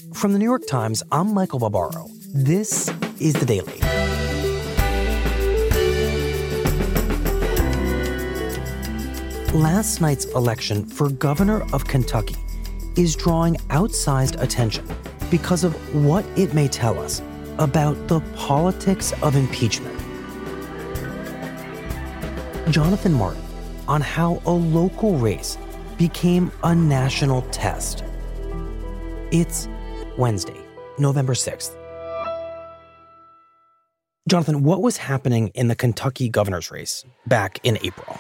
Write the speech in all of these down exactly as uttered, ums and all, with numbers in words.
From the New York Times, I'm Michael Barbaro. This is The Daily. Last night's election for governor of Kentucky is drawing outsized attention because of what it may tell us about the politics of impeachment. Jonathan Martin on how a local race became a national test. It's Wednesday, November sixth. Jonathan, what was happening in the Kentucky governor's race back in April?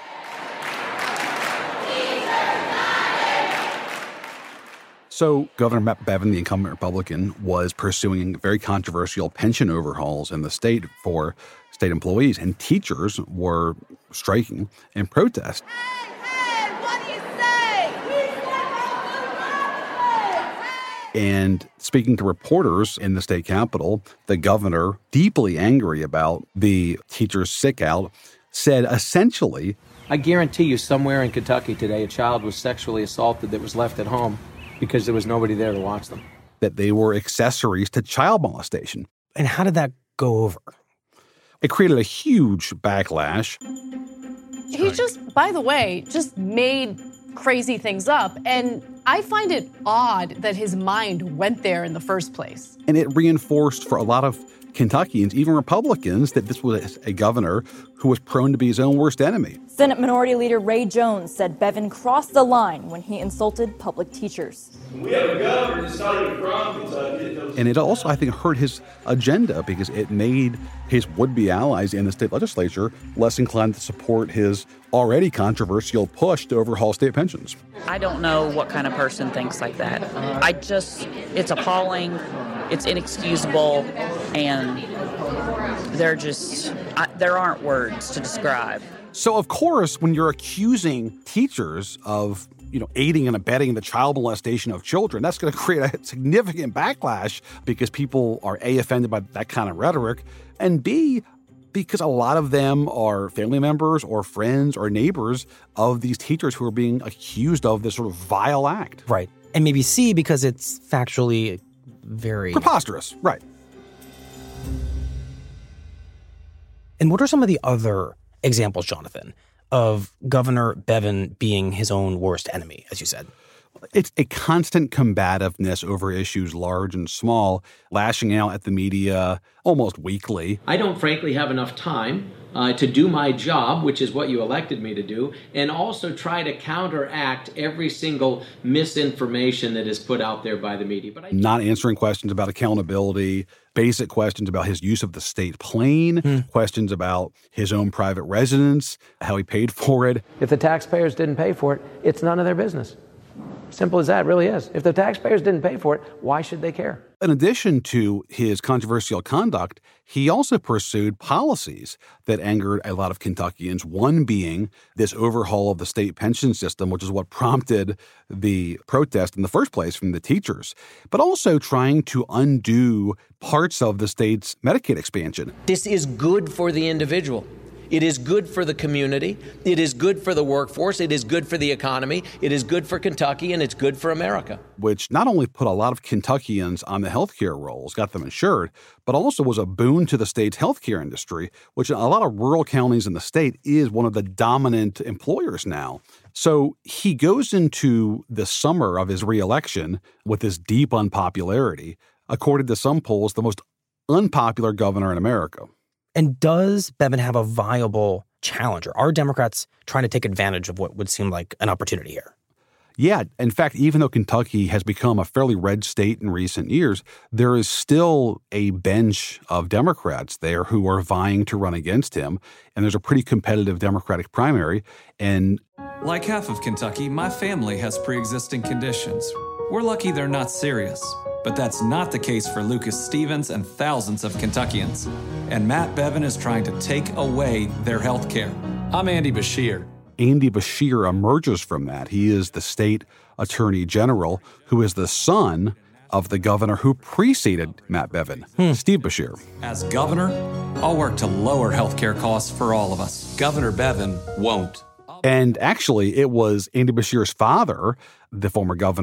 So Governor Matt Bevin, the incumbent Republican, was pursuing very controversial pension overhauls in the state for state employees, and teachers were striking in protest. Hey, hey, what do you say? And speaking to reporters in the state capitol, the governor, deeply angry about the teachers' sick out, said essentially, I guarantee you somewhere in Kentucky today, a child was sexually assaulted that was left at home because there was nobody there to watch them. That they were accessories to child molestation. And how did that go over? It created a huge backlash. He just, by the way, just made crazy things up. And I find it odd that his mind went there in the first place. And it reinforced for a lot of Kentuckians, even Republicans, that this was a governor who was prone to be his own worst enemy. Senate Minority Leader Ray Jones said Bevin crossed the line when he insulted public teachers. We have a governor that's not even from Kentucky. And it also, I think, hurt his agenda because it made his would-be allies in the state legislature less inclined to support his already controversial push to overhaul state pensions. I don't know what kind of person thinks like that. I just, it's appalling, it's inexcusable, and they're just, I, there aren't words to describe. So, of course, when you're accusing teachers of, you know, aiding and abetting the child molestation of children, that's going to create a significant backlash because people are A, offended by that kind of rhetoric, and B, because a lot of them are family members or friends or neighbors of these teachers who are being accused of this sort of vile act. Right. And maybe C, because it's factually very... preposterous, right. And what are some of the other examples, Jonathan, of Governor Bevin being his own worst enemy, as you said? It's a constant combativeness over issues large and small, lashing out at the media almost weekly. I don't frankly have enough time uh, to do my job, which is what you elected me to do, and also try to counteract every single misinformation that is put out there by the media. But I- Not answering questions about accountability, basic questions about his use of the state plane, hmm. questions about his own private residence, how he paid for it. If the taxpayers didn't pay for it, it's none of their business. Simple as that, it really is. If the taxpayers didn't pay for it, why should they care? In addition to his controversial conduct, he also pursued policies that angered a lot of Kentuckians, one being this overhaul of the state pension system, which is what prompted the protest in the first place from the teachers, but also trying to undo parts of the state's Medicaid expansion. This is good for the individual. It is good for the community. It is good for the workforce. It is good for the economy. It is good for Kentucky, and it's good for America. Which not only put a lot of Kentuckians on the healthcare rolls, got them insured, but also was a boon to the state's healthcare industry, which in a lot of rural counties in the state is one of the dominant employers now. So he goes into the summer of his reelection with this deep unpopularity, according to some polls, the most unpopular governor in America. And does Bevin have a viable challenger? Are Democrats trying to take advantage of what would seem like an opportunity here? Yeah. In fact, even though Kentucky has become a fairly red state in recent years, there is still a bench of Democrats there who are vying to run against him. And there's a pretty competitive Democratic primary. And like half of Kentucky, my family has pre-existing conditions. We're lucky they're not serious. But that's not the case for Lucas Stevens and thousands of Kentuckians. And Matt Bevin is trying to take away their health care. I'm Andy Beshear. Andy Beshear emerges from that. He is the state attorney general who is the son of the governor who preceded Matt Bevin, hmm. Steve Beshear. As governor, I'll work to lower health care costs for all of us. Governor Bevin won't. And actually, it was Andy Beshear's father, the former governor,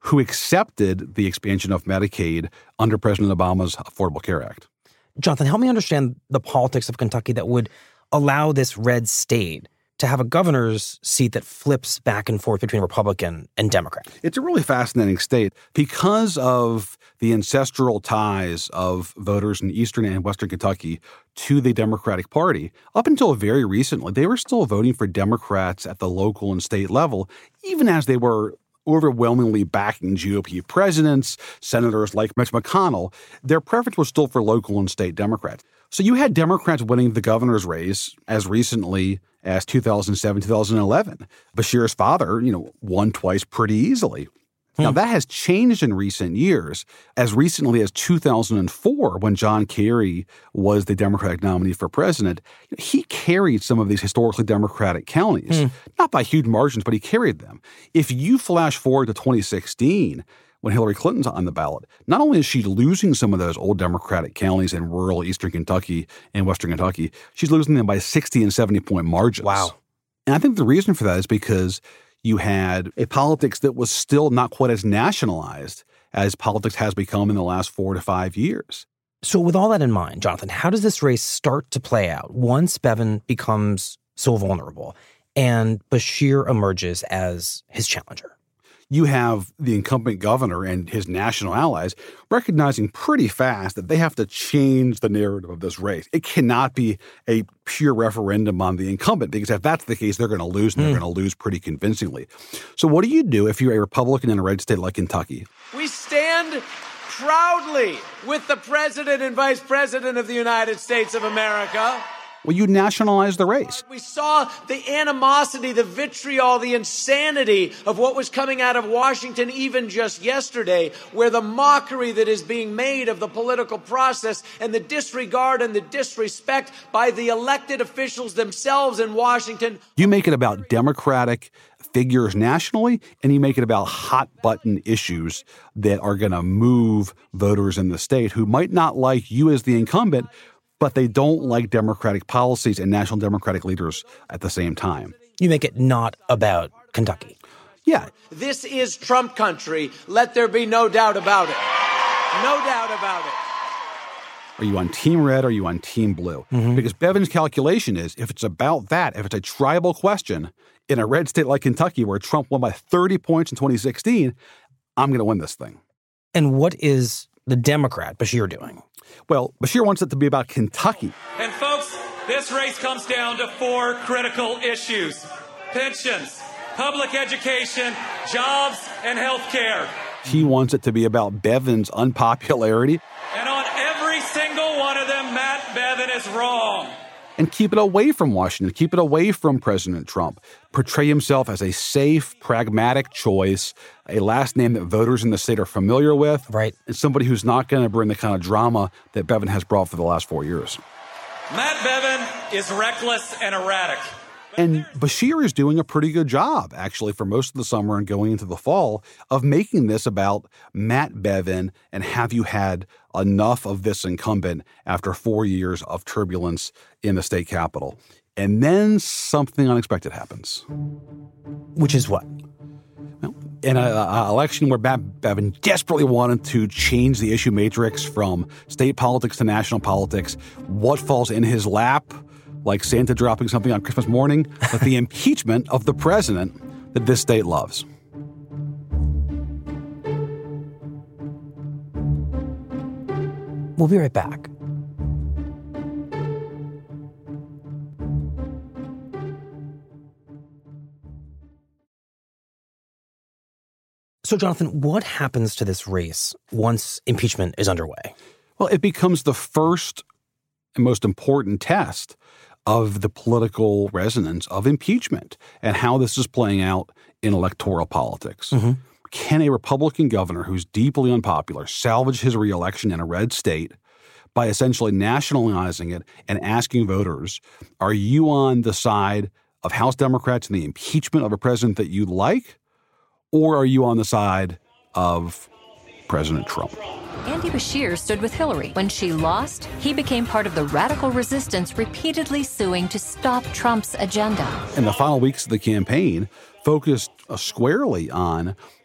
who accepted the expansion of Medicaid under President Obama's Affordable Care Act. Jonathan, help me understand the politics of Kentucky that would allow this red state to have a governor's seat that flips back and forth between Republican and Democrat. It's a really fascinating state because of the ancestral ties of voters in eastern and western Kentucky to the Democratic Party. Up until very recently, they were still voting for Democrats at the local and state level, even as they were overwhelmingly backing G O P presidents, senators like Mitch McConnell. Their preference was still for local and state Democrats. So you had Democrats winning the governor's race as recently as two thousand seven, two thousand eleven. Beshear's father, you know, won twice pretty easily. Hmm. Now, that has changed in recent years. As recently as two thousand four, when John Kerry was the Democratic nominee for president, he carried some of these historically Democratic counties. Hmm. Not by huge margins, but he carried them. If you flash forward to twenty sixteen, when Hillary Clinton's on the ballot, not only is she losing some of those old Democratic counties in rural eastern Kentucky and western Kentucky, she's losing them by sixty and seventy point margins. Wow. And I think the reason for that is because you had a politics that was still not quite as nationalized as politics has become in the last four to five years. So with all that in mind, Jonathan, how does this race start to play out once Bevin becomes so vulnerable and Beshear emerges as his challenger? You have the incumbent governor and his national allies recognizing pretty fast that they have to change the narrative of this race. It cannot be a pure referendum on the incumbent, because if that's the case, they're going to lose, and they're mm. going to lose pretty convincingly. So what do you do if you're a Republican in a red state like Kentucky? We stand proudly with the President and Vice President of the United States of America. Well, you nationalize the race. We saw the animosity, the vitriol, the insanity of what was coming out of Washington even just yesterday, where the mockery that is being made of the political process and the disregard and the disrespect by the elected officials themselves in Washington. You make it about Democratic figures nationally, and you make it about hot-button issues that are going to move voters in the state who might not like you as the incumbent, but they don't like Democratic policies and national Democratic leaders at the same time. You make it not about Kentucky. Yeah. This is Trump country. Let there be no doubt about it. No doubt about it. Are you on Team Red or are you on Team Blue? Mm-hmm. Because Bevin's calculation is, if it's about that, if it's a tribal question in a red state like Kentucky where Trump won by thirty points in twenty sixteen, I'm going to win this thing. And what is the Democrat Beshear doing? Well, Beshear wants it to be about Kentucky. And folks, this race comes down to four critical issues: pensions, public education, jobs, and health care. He wants it to be about Bevin's unpopularity. And on every single one of them, Matt Bevin is wrong. And keep it away from Washington, keep it away from President Trump. Portray himself as a safe, pragmatic choice, a last name that voters in the state are familiar with, right? And somebody who's not going to bring the kind of drama that Bevin has brought for the last four years. Matt Bevin is reckless and erratic. And Beshear is doing a pretty good job, actually, for most of the summer and going into the fall, of making this about Matt Bevin and have you had enough of this incumbent after four years of turbulence in the state capitol. And then something unexpected happens. Which is what? Well, in an election where Matt Bevin desperately wanted to change the issue matrix from state politics to national politics, what falls in his lap? Like Santa dropping something on Christmas morning, but the impeachment of the president that this state loves. We'll be right back. So, Jonathan, what happens to this race once impeachment is underway? Well, it becomes the first and most important test of the political resonance of impeachment and how this is playing out in electoral politics. Mm-hmm. Can a Republican governor who's deeply unpopular salvage his reelection in a red state by essentially nationalizing it and asking voters, are you on the side of House Democrats in the impeachment of a president that you like, or are you on the side of President Trump? Andy Beshear stood with Hillary. When she lost, he became part of the radical resistance, repeatedly suing to stop Trump's agenda. And the final weeks of the campaign focused uh, squarely on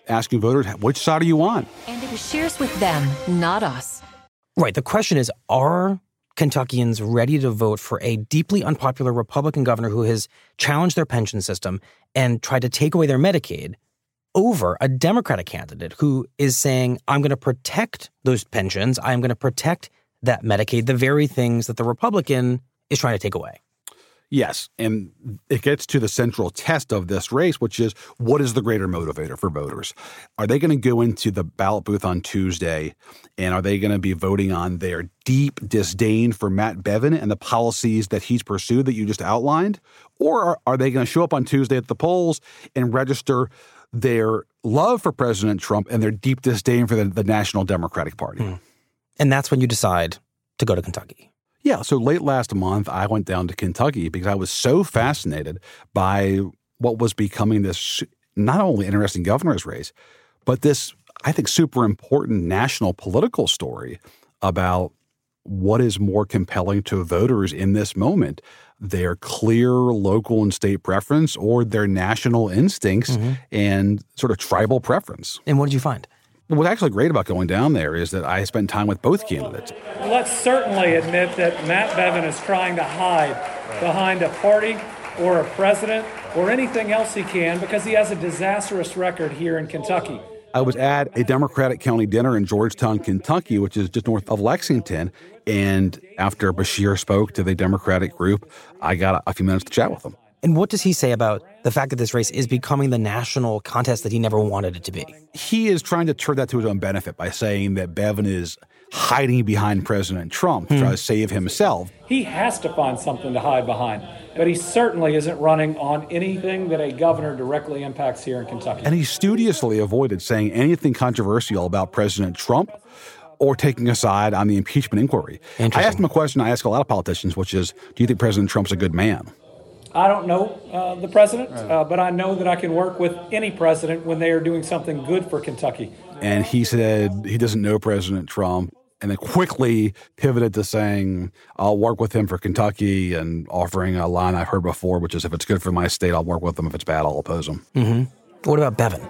asking voters, which side are you on? Andy Beshear's with them, not us. Right. The question is, are Kentuckians ready to vote for a deeply unpopular Republican governor who has challenged their pension system and tried to take away their Medicaid over a Democratic candidate who is saying, I'm going to protect those pensions, I'm going to protect that Medicaid, the very things that the Republican is trying to take away? Yes, and it gets to the central test of this race, which is, what is the greater motivator for voters? Are they going to go into the ballot booth on Tuesday, and are they going to be voting on their deep disdain for Matt Bevin and the policies that he's pursued that you just outlined? Or are, are they going to show up on Tuesday at the polls and register their love for President Trump and their deep disdain for the, the National Democratic Party? Mm. And that's when you decide to go to Kentucky. Yeah, so late last month, I went down to Kentucky because I was so fascinated by what was becoming this not only interesting governor's race, but this, I think, super important national political story about what is more compelling to voters in this moment, their clear local and state preference or their national instincts mm-hmm. and sort of tribal preference. And what did you find? What's actually great about going down there is that I spent time with both candidates. Let's certainly admit that Matt Bevin is trying to hide behind a party or a president or anything else he can because he has a disastrous record here in Kentucky. I was at a Democratic county dinner in Georgetown, Kentucky, which is just north of Lexington. And after Beshear spoke to the Democratic group, I got a few minutes to chat with him. And what does he say about the fact that this race is becoming the national contest that he never wanted it to be? He is trying to turn that to his own benefit by saying that Bevin is hiding behind President Trump to hmm. try to save himself. He has to find something to hide behind, but he certainly isn't running on anything that a governor directly impacts here in Kentucky. And he studiously avoided saying anything controversial about President Trump or taking a side on the impeachment inquiry. I asked him a question I ask a lot of politicians, which is, do you think President Trump's a good man? I don't know uh, the president, uh, but I know that I can work with any president when they are doing something good for Kentucky. And he said he doesn't know President Trump, and then quickly pivoted to saying, I'll work with him for Kentucky, and offering a line I've heard before, which is, if it's good for my state, I'll work with him. If it's bad, I'll oppose him. Mm-hmm. What about Bevin?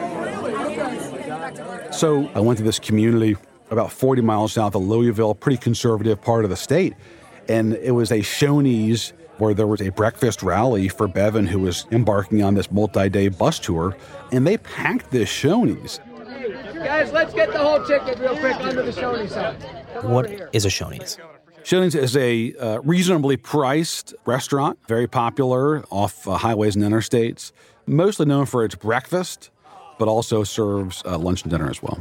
So I went to this community about forty miles south of Louisville, pretty conservative part of the state, and it was a Shoney's where there was a breakfast rally for Bevin, who was embarking on this multi-day bus tour, and they packed this Shoney's. Guys, let's get the whole ticket real quick under the Shoney's side. What is a Shoney's? Shoney's is a uh, reasonably priced restaurant, very popular off uh, highways and interstates, mostly known for its breakfast, but also serves uh, lunch and dinner as well.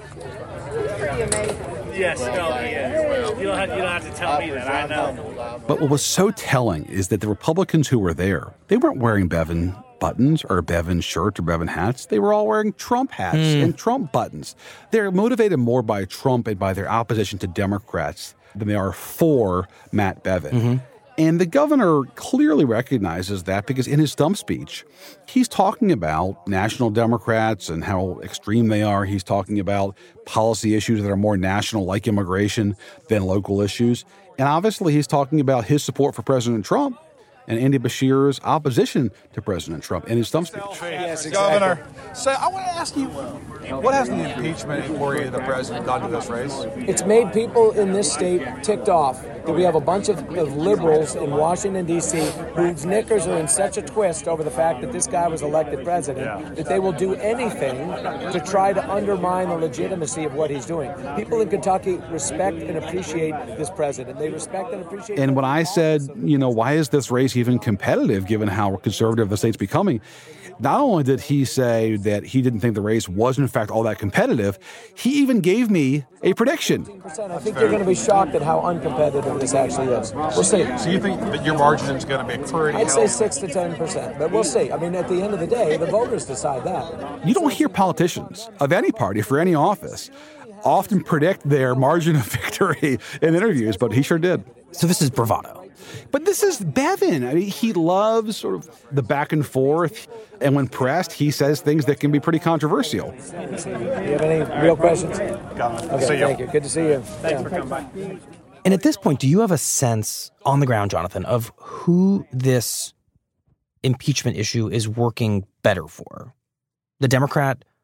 Yes, no, yeah. You don't have, you don't have to tell me that, I know. But what was so telling is that the Republicans who were there, they weren't wearing Bevin buttons or Bevin shirts or Bevin hats. They were all wearing Trump hats mm. and Trump buttons. They're motivated more by Trump and by their opposition to Democrats than they are for Matt Bevin. Mm-hmm. And the governor clearly recognizes that because in his stump speech, he's talking about national Democrats and how extreme they are. He's talking about policy issues that are more national, like immigration, than local issues. And obviously, he's talking about his support for President Trump and Andy Beshear's opposition to President Trump in his stump speech. Yes, exactly. Governor, so I want to ask you, what has the impeachment inquiry of the president done to this race? It's made people in this state ticked off that we have a bunch of, of liberals in Washington, D C whose knickers are in such a twist over the fact that this guy was elected president yeah. that they will do anything to try to undermine the legitimacy of what he's doing. People in Kentucky respect and appreciate this president. They respect and appreciate. And when I said, you know, why is this race even competitive given how conservative the state's becoming? Not only did he say that he didn't think the race was, in fact, all that competitive, he even gave me a prediction. I think you're going to be shocked at how uncompetitive this actually is. We'll see. So you think that your margin is going to be pretty I'd say six to ten percent, but we'll see. I mean, at the end of the day, the voters decide that. You don't hear politicians of any party for any office often predict their margin of victory in interviews, but he sure did. So this is bravado. But this is Bevin. I mean, he loves sort of the back and forth, and when pressed, he says things that can be pretty controversial. Do you have any real questions? Okay, thank you. Good to see you. Thanks for coming by. And at this point, do you have a sense on the ground, Jonathan, of who this impeachment issue is working better for? The Democrat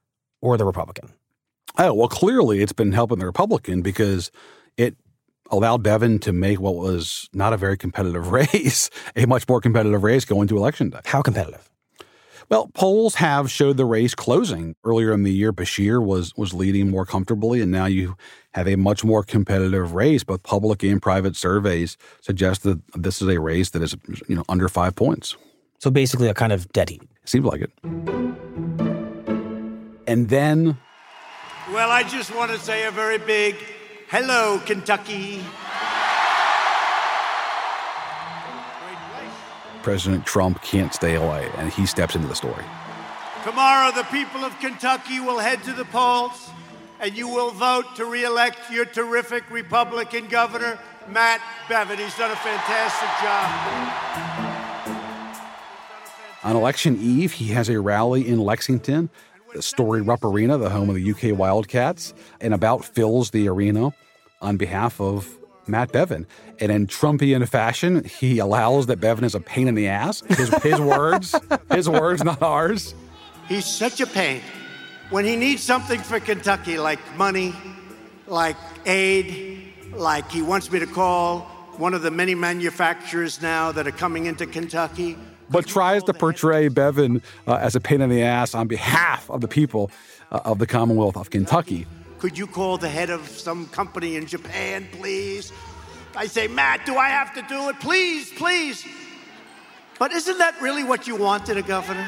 or the Republican? Oh, well, clearly it's been helping the Republican because it allowed Bevin to make what was not a very competitive race, a much more competitive race going to Election Day. How competitive? Well, polls have showed the race closing. Earlier in the year, Beshear was was leading more comfortably, and now you have a much more competitive race. Both public and private surveys suggest that this is a race that is, you know, under five points. So basically a kind of dead heat. Seems like it. And then... Well, I just want to say a very big hello, Kentucky. President Trump can't stay away, and he steps into the story. Tomorrow, the people of Kentucky will head to the polls, and you will vote to reelect your terrific Republican governor, Matt Bevin. He's done a fantastic job. On election eve, he has a rally in Lexington, the storied Rupp Arena, the home of the U K Wildcats, and about fills the arena on behalf of Matt Bevin. And in Trumpian fashion, he allows that Bevin is a pain in the ass. His, his words, his words, not ours. He's such a pain. When he needs something for Kentucky, like money, like aid, like he wants me to call one of the many manufacturers now that are coming into Kentucky. But tries to portray Bevin uh, as a pain in the ass on behalf of the people uh, of the Commonwealth of Kentucky. Could you call the head of some company in Japan, please? I say, Matt, do I have to do it? Please, please. But isn't that really what you wanted, a governor?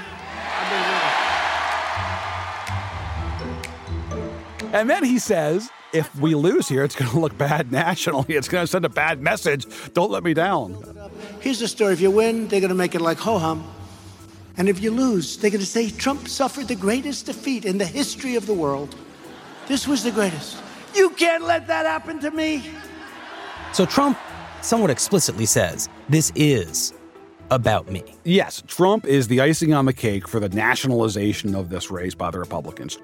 And then he says, if we lose here, it's going to look bad nationally. It's going to send a bad message. Don't let me down. Here's the story. If you win, they're going to make it like ho-hum. And if you lose, they're going to say Trump suffered the greatest defeat in the history of the world. This was the greatest. You can't let that happen to me. So Trump somewhat explicitly says, this is about me. Yes, Trump is the icing on the cake for the nationalization of this race by the Republicans.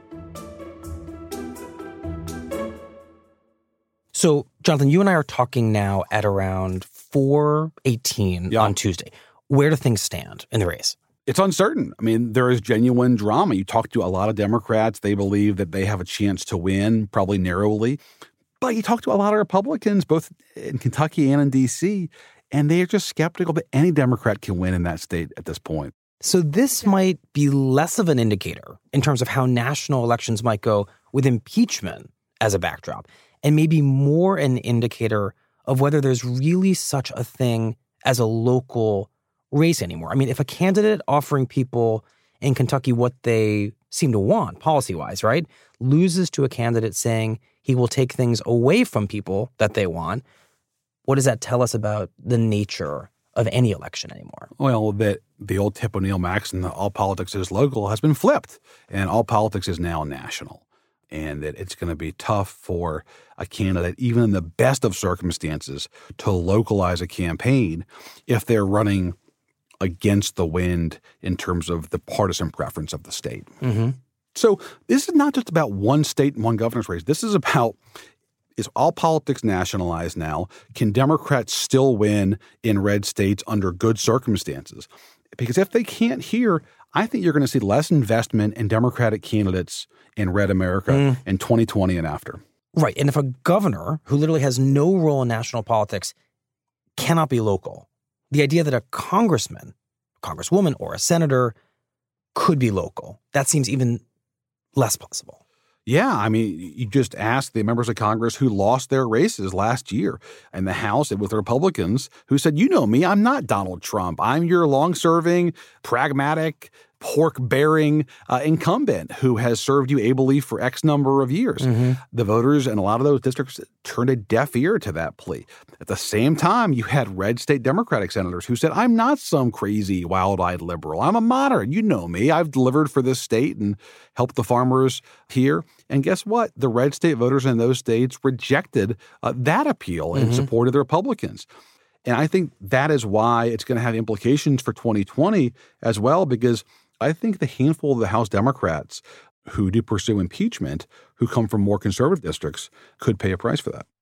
So, Jonathan, you and I are talking now at around four eighteen yeah. on Tuesday. Where do things stand in the race? It's uncertain. I mean, there is genuine drama. You talk to a lot of Democrats. They believe that they have a chance to win, probably narrowly. But you talk to a lot of Republicans, both in Kentucky and in D C, and they are just skeptical that any Democrat can win in that state at this point. So this might be less of an indicator in terms of how national elections might go with impeachment as a backdrop, and maybe more an indicator of whether there's really such a thing as a local race anymore. I mean, if a candidate offering people in Kentucky what they seem to want policy-wise, right, loses to a candidate saying he will take things away from people that they want, what does that tell us about the nature of any election anymore? Well, that the old Tip O'Neill maxim that all politics is local has been flipped, and all politics is now national. And that it's going to be tough for a candidate, even in the best of circumstances, to localize a campaign if they're running against the wind in terms of the partisan preference of the state. Mm-hmm. So this is not just about one state and one governor's race. This is about, is all politics nationalized now? Can Democrats still win in red states under good circumstances? Because if they can't here, I think you're going to see less investment in Democratic candidates in red America mm. in twenty twenty and after. Right. And if a governor who literally has no role in national politics cannot be local, the idea that a congressman, congresswoman, or a senator could be local, that seems even less possible. Yeah, I mean, you just asked the members of Congress who lost their races last year in the House with the Republicans who said, you know me, I'm not Donald Trump. I'm your long-serving, pragmatic, pork-bearing uh, incumbent who has served you ably for X number of years. Mm-hmm. The voters in a lot of those districts turned a deaf ear to that plea. At the same time, you had red state Democratic senators who said, I'm not some crazy, wild-eyed liberal. I'm a moderate. You know me. I've delivered for this state and helped the farmers here. And guess what? The red state voters in those states rejected uh, that appeal and mm-hmm. supported the Republicans. And I think that is why it's going to have implications for twenty twenty as well, because I think the handful of the House Democrats who do pursue impeachment, who come from more conservative districts, could pay a price for that.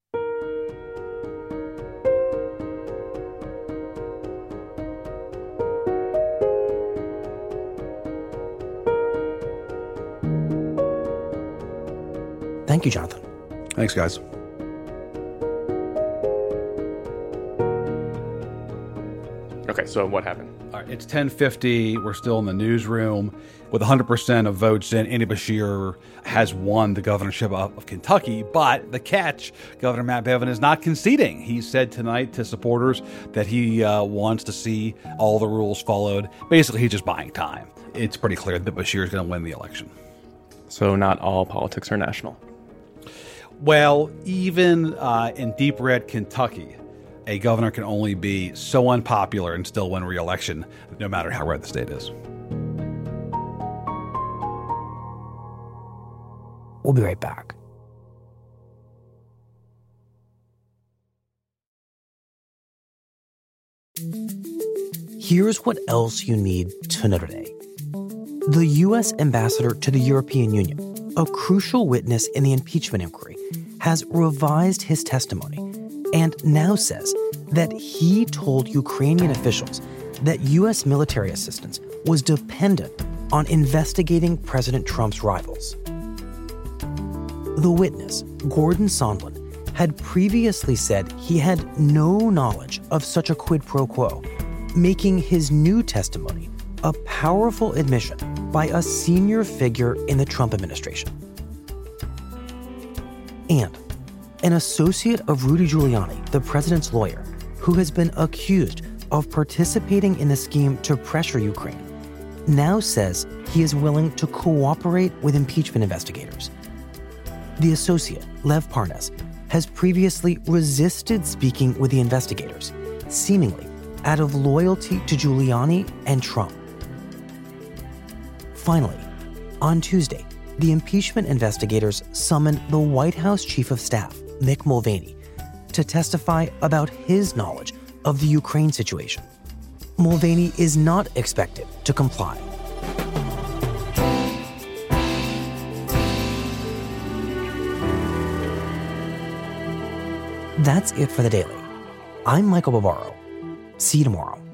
Thank you, Jonathan. Thanks, guys. Okay, so what happened? All right, it's ten fifty. We're still in the newsroom. With one hundred percent of votes in, Andy Beshear has won the governorship of, of Kentucky. But the catch, Governor Matt Bevin is not conceding. He said tonight to supporters that he uh, wants to see all the rules followed. Basically, he's just buying time. It's pretty clear that Beshear is going to win the election. So not all politics are national. Well, even uh, in deep red Kentucky, a governor can only be so unpopular and still win re-election, no matter how red the state is. We'll be right back. Here's what else you need to know today. The U S ambassador to the European Union, a crucial witness in the impeachment inquiry, has revised his testimony and now says that he told Ukrainian officials that U S military assistance was dependent on investigating President Trump's rivals. The witness, Gordon Sondland, had previously said he had no knowledge of such a quid pro quo, making his new testimony a powerful admission by a senior figure in the Trump administration. And an associate of Rudy Giuliani, the president's lawyer, who has been accused of participating in the scheme to pressure Ukraine, now says he is willing to cooperate with impeachment investigators. The associate, Lev Parnas, has previously resisted speaking with the investigators, seemingly out of loyalty to Giuliani and Trump. Finally, on Tuesday, the impeachment investigators summoned the White House Chief of Staff, Mick Mulvaney, to testify about his knowledge of the Ukraine situation. Mulvaney is not expected to comply. That's it for the Daily. I'm Michael Barbaro. See you tomorrow.